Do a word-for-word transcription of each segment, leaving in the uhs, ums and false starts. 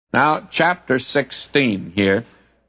Now, chapter sixteen here.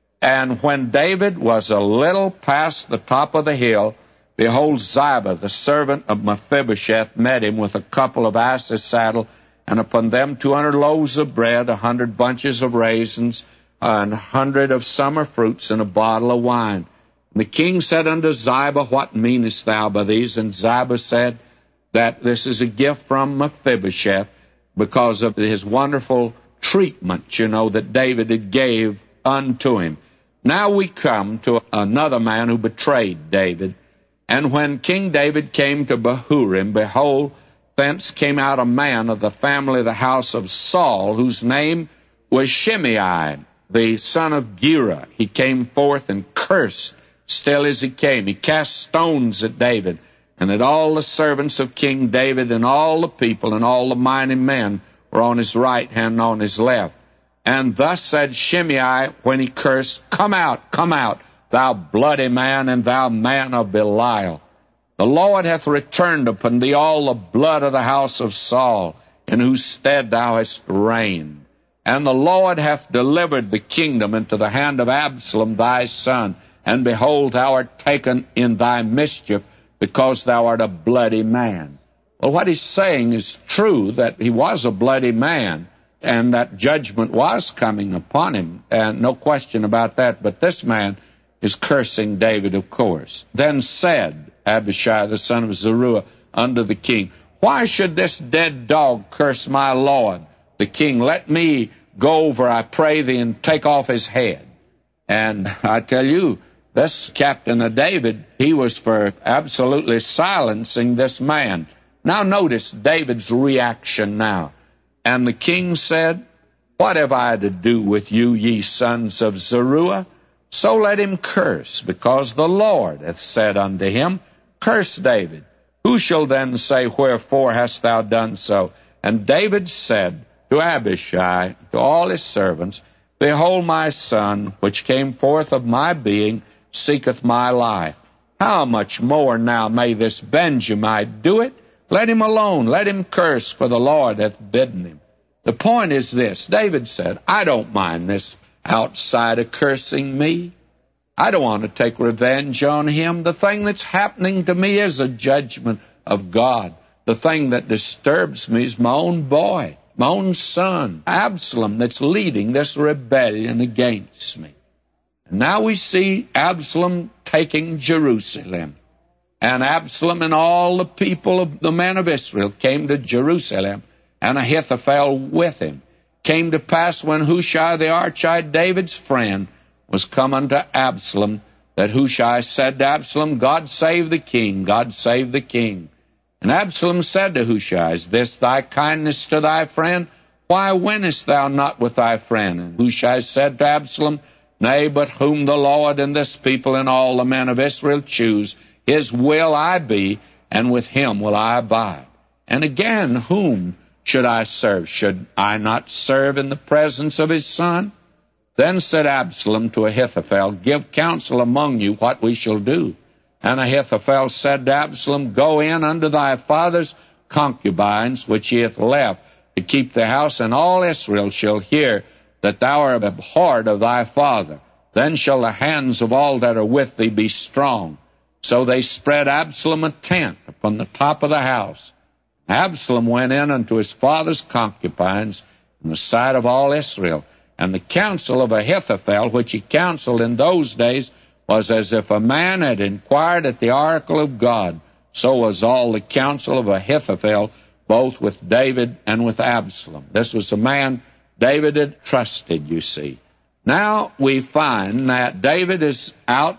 And when David was a little past the top of the hill, behold, Ziba, the servant of Mephibosheth, met him with a couple of asses' saddle, and upon them two hundred loaves of bread, a hundred bunches of raisins, and a hundred of summer fruits, and a bottle of wine. And the king said unto Ziba, What meanest thou by these? And Ziba said that this is a gift from Mephibosheth because of his wonderful treatment, you know, that David had gave unto him. Now we come to another man who betrayed David. And when King David came to Bahurim, behold, thence came out a man of the family of the house of Saul, whose name was Shimei, the son of Gera. He came forth and cursed still as he came. He cast stones at David, and at all the servants of King David, and all the people, and all the mighty men were on his right hand and on his left. And thus said Shimei when he cursed, Come out, come out, thou bloody man, and thou man of Belial. The Lord hath returned upon thee all the blood of the house of Saul, in whose stead thou hast reigned. And the Lord hath delivered the kingdom into the hand of Absalom thy son, and behold, thou art taken in thy mischief, because thou art a bloody man. Well, what he's saying is true, that he was a bloody man, and that judgment was coming upon him, and no question about that. But this man is cursing David, of course. Then said Abishai, the son of Zeruiah, unto the king, Why should this dead dog curse my lord, the king? Let me go over, I pray thee, and take off his head. And I tell you, this captain of David, he was for absolutely silencing this man. Now notice David's reaction now. And the king said, What have I to do with you, ye sons of Zeruiah? So let him curse, because the Lord hath said unto him, Curse David. Who shall then say, Wherefore hast thou done so? And David said to Abishai, to all his servants, Behold, my son, which came forth of my being, seeketh my life. How much more now may this Benjamite do it? Let him alone, let him curse, for the Lord hath bidden him. The point is this, David said, I don't mind this outsider cursing me. I don't want to take revenge on him. The thing that's happening to me is a judgment of God. The thing that disturbs me is my own boy, my own son, Absalom, that's leading this rebellion against me. And now we see Absalom taking Jerusalem. And Absalom and all the people of the men of Israel came to Jerusalem, and Ahithophel with him. Came to pass when Hushai the Archite, David's friend, was come unto Absalom, that Hushai said to Absalom, God save the king, God save the king. And Absalom said to Hushai, Is this thy kindness to thy friend? Why wentest thou not with thy friend? And Hushai said to Absalom, Nay, but whom the Lord and this people and all the men of Israel choose, his will I be, and with him will I abide. And again, whom should I serve? Should I not serve in the presence of his son? Then said Absalom to Ahithophel, Give counsel among you what we shall do. And Ahithophel said to Absalom, Go in unto thy father's concubines, which he hath left, to keep the house, and all Israel shall hear that thou art abhorred of thy father. Then shall the hands of all that are with thee be strong. So they spread Absalom a tent upon the top of the house. Absalom went in unto his father's concubines in the sight of all Israel. And the counsel of Ahithophel, which he counseled in those days, was as if a man had inquired at the oracle of God. So was all the counsel of Ahithophel, both with David and with Absalom. This was a man David had trusted, you see. Now we find that David is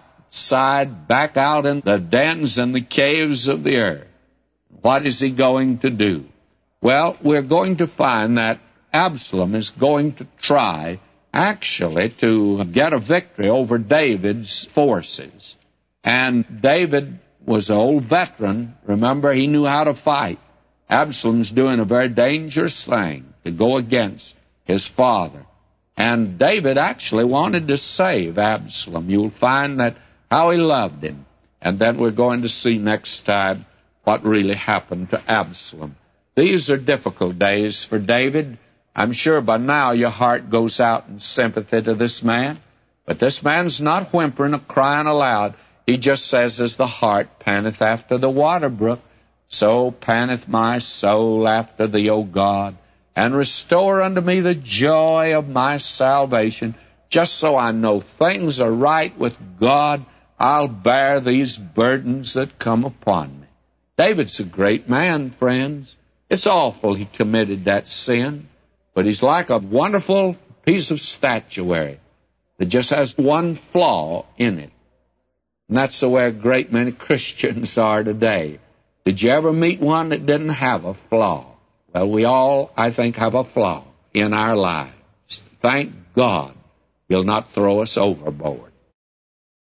outside, back out in the dens and the caves of the earth. What is he going to do? Well, we're going to find that Absalom is going to try, actually, to get a victory over David's forces. And David was an old veteran. Remember, he knew how to fight. Absalom's doing a very dangerous thing to go against his father. And David actually wanted to save Absalom. You'll find that how he loved him. And then we're going to see next time what really happened to Absalom. These are difficult days for David. I'm sure by now your heart goes out in sympathy to this man. But this man's not whimpering or crying aloud. He just says, as the hart panteth after the water brook, so panteth my soul after thee, O God. And restore unto me the joy of my salvation. Just so I know things are right with God, I'll bear these burdens that come upon me. David's a great man, friends. It's awful he committed that sin. But he's like a wonderful piece of statuary that just has one flaw in it. And that's the way a great many Christians are today. Did you ever meet one that didn't have a flaw? Well, we all, I think, have a flaw in our lives. Thank God He'll not throw us overboard.